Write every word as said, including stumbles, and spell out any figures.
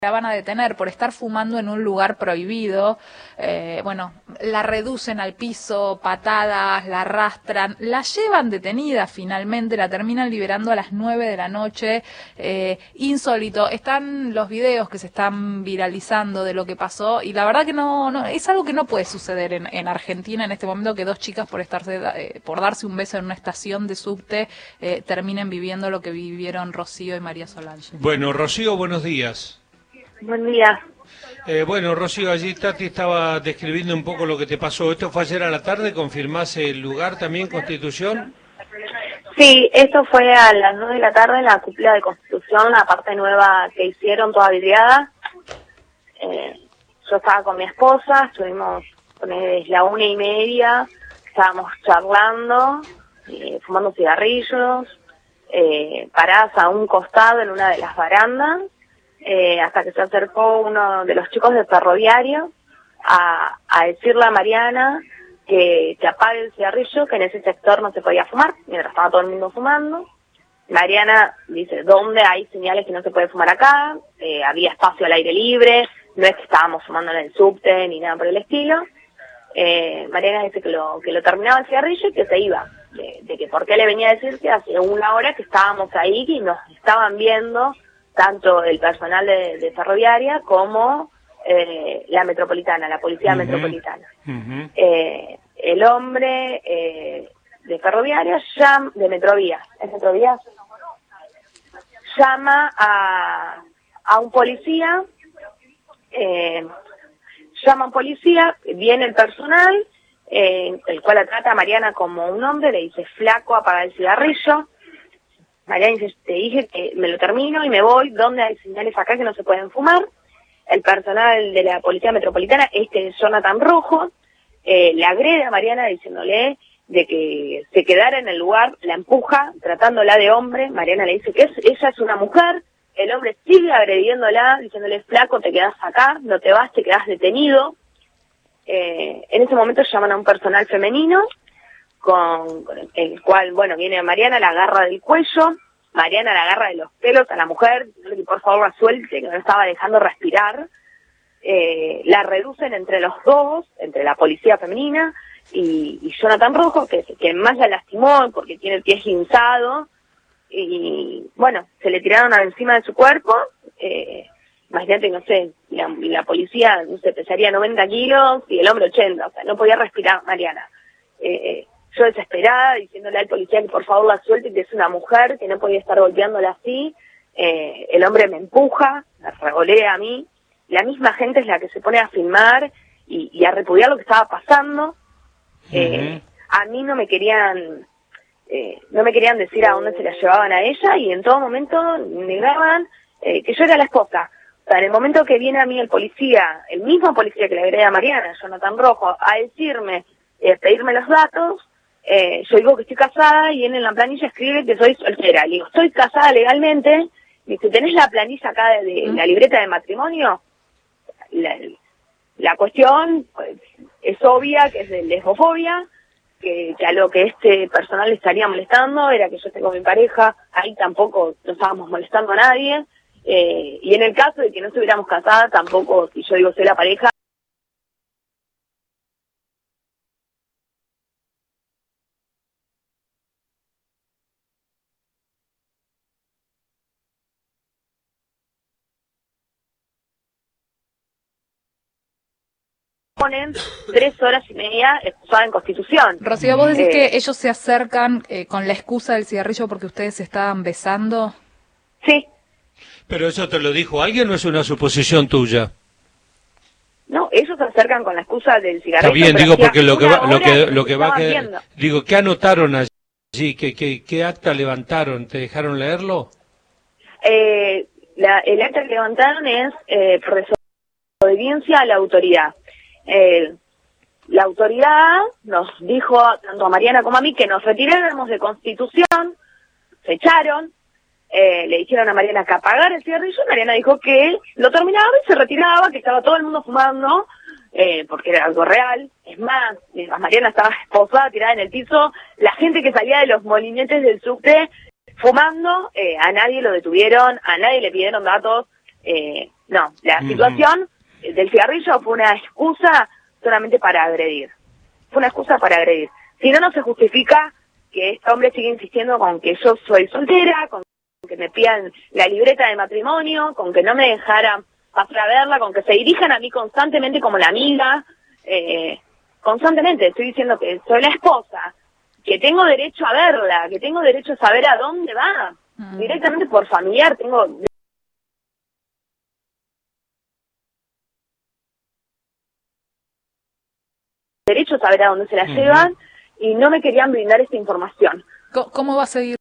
la van a detener por estar fumando en un lugar prohibido. Eh, bueno, la reducen al piso, patadas, la arrastran, la llevan detenida finalmente, la terminan liberando a las nueve de la noche. Eh, insólito, están los videos que se están viralizando de lo que pasó y la verdad que no, no es algo que no puede suceder en, en Argentina en este momento, que dos chicas por estarse eh, por darse un beso en una estación de subte eh, terminen viviendo lo que vivieron Rocío y María Solange. Bueno, Rocío, buenos días. Buen día. Eh, bueno, Rocío, allí Tati estaba describiendo un poco lo que te pasó. ¿Esto fue ayer a la tarde? ¿Confirmás el lugar también, Constitución? Sí, esto fue a las nueve de la tarde en la cúpula de Constitución, la parte nueva que hicieron, toda vidriada. Eh, yo estaba con mi esposa, estuvimos desde la una y media, estábamos charlando, eh, fumando cigarrillos, eh, paradas a un costado en una de las barandas. Eh, hasta que se acercó uno de los chicos del ferroviario a, a decirle a Mariana que, que apague el cigarrillo, que en ese sector no se podía fumar, mientras estaba todo el mundo fumando. Mariana dice, ¿dónde hay señales que no se puede fumar acá? Eh, había espacio al aire libre, no es que estábamos fumando en el subte ni nada por el estilo. Eh, Mariana dice que lo, que lo terminaba el cigarrillo y que se iba, de, de que por qué le venía a decir que hace una hora que estábamos ahí y nos estaban viendo tanto el personal de, de ferroviaria como eh, la metropolitana, la policía uh-huh. metropolitana. Uh-huh. Eh, el hombre eh, de ferroviaria, llama, de Metrovía, ¿es Metrovía? Llama a, a un policía, eh, llama a un policía, viene el personal, eh, el cual la trata a Mariana como un hombre, le dice, flaco, apaga el cigarrillo. Mariana dice, te dije que me lo termino y me voy, donde hay señales acá que no se pueden fumar. El personal de la Policía Metropolitana, este es Jonathan Rojo, eh, le agrede a Mariana diciéndole de que se quedara en el lugar, la empuja, tratándola de hombre. Mariana le dice que es, ella es una mujer, el hombre sigue agrediéndola, diciéndole, flaco, te quedás acá, no te vas, te quedás detenido. Eh, en ese momento llaman a un personal femenino, Con, con el cual, bueno, viene Mariana, la agarra del cuello, Mariana la agarra de los pelos a la mujer, que por favor la suelte, que no estaba dejando respirar, eh, la reducen entre los dos, entre la policía femenina y, y Jonathan Rojo, que, que más la lastimó porque tiene el pie esguinzado, y bueno, se le tiraron encima de su cuerpo. eh, imagínate, no sé, la, la policía, no sé, pesaría noventa kilos y el hombre ochenta, o sea, no podía respirar Mariana. Eh, Yo desesperada, diciéndole al policía que por favor la suelte, que es una mujer, que no podía estar golpeándola así. Eh, el hombre me empuja, me revolea a mí. La misma gente es la que se pone a filmar y, y a repudiar lo que estaba pasando. Eh, uh-huh. A mí no me querían eh, no me querían decir a dónde se la llevaban a ella y en todo momento negaban eh, que yo era la esposa. O sea, en el momento que viene a mí el policía, el mismo policía que le agrede a Mariana, Jonathan Rojo, a decirme, eh, pedirme los datos, Eh, yo digo que estoy casada y él en la planilla escribe que soy soltera. Le digo, estoy casada legalmente. Me dice, ¿tenés la planilla acá de, de la libreta de matrimonio? La, la cuestión pues, es obvia, que es de lesbofobia, que, que a lo que este personal le estaría molestando era que yo tengo mi pareja, ahí tampoco no estábamos molestando a nadie. Eh, y en el caso de que no estuviéramos casadas, tampoco, si yo digo soy la pareja, ponen tres horas y media expulsada en Constitución. Rocío, ¿vos decís eh, que ellos se acercan eh, con la excusa del cigarrillo porque ustedes se estaban besando? Sí. ¿Pero eso te lo dijo alguien o es una suposición tuya? No, ellos se acercan con la excusa del cigarrillo. Está bien, digo, porque lo que va, lo que, lo que va que, digo, ¿qué anotaron allí? ¿Qué, qué, qué acta levantaron? ¿Te dejaron leerlo? Eh, la, el acta que levantaron es eh, por desobediencia a la autoridad. Eh, la autoridad nos dijo, tanto a Mariana como a mí, que nos retiráramos de Constitución, se echaron, eh, le dijeron a Mariana que apagara el cigarrillo, Mariana dijo que lo terminaba y se retiraba, que estaba todo el mundo fumando, eh, porque era algo real. Es más, Mariana estaba esposada, tirada en el piso, la gente que salía de los molinetes del subte fumando, eh, a nadie lo detuvieron, a nadie le pidieron datos, eh, No, la Ujú. situación del cigarrillo fue una excusa solamente para agredir. Fue una excusa para agredir. Si no, no se justifica que este hombre siga insistiendo con que yo soy soltera, con que me pidan la libreta de matrimonio, con que no me dejaran pasar a verla, con que se dirijan a mí constantemente como la amiga. Eh, constantemente estoy diciendo que soy la esposa, que tengo derecho a verla, que tengo derecho a saber a dónde va. Mm. Directamente por familiar tengo derecho a saber a dónde se la uh-huh. llevan, y no me querían brindar esta información. ¿Cómo va a seguir